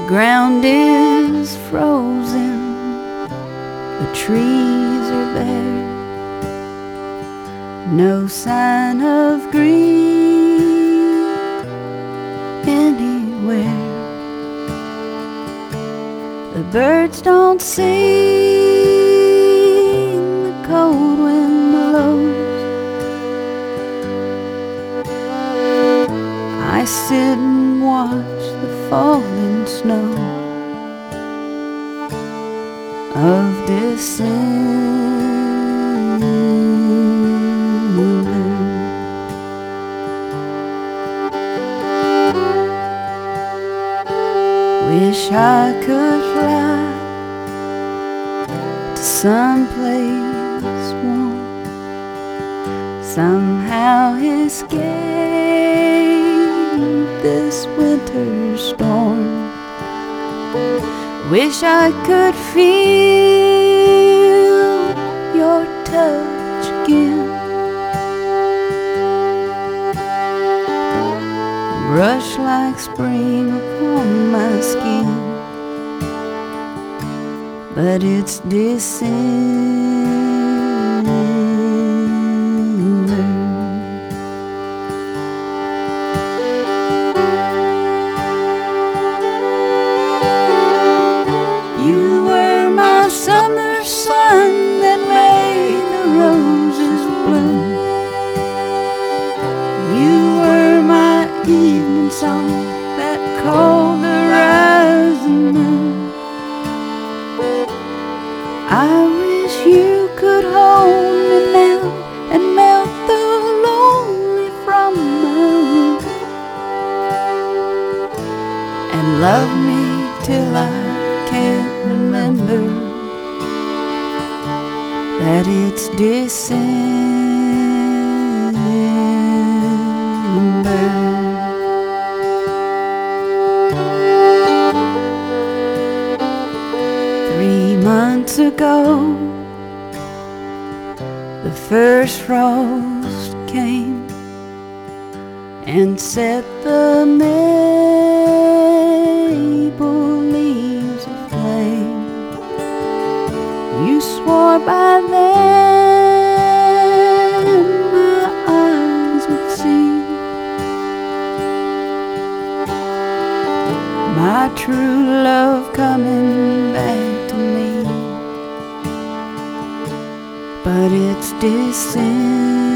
ground is frozen, the trees are bare, no sign of green anywhere. The birds don't sing, the cold wind blows. I sit and watch the falling snow of December. Wish I could fly to someplace warm, somehow escape this winter storm. Wish I could feel your touch again, brush like spring upon my skin, but it's December. You were my summer sun that made the roses bloom. You were my evening song that called the rising moon. I wish you could hold me now and melt the lonely from my wound, and love me till I can't remember that it's December. 3 months ago, the first frost came and set the maple leaves aflame. You swore by then my eyes would see my true love coming back to me, but it's December.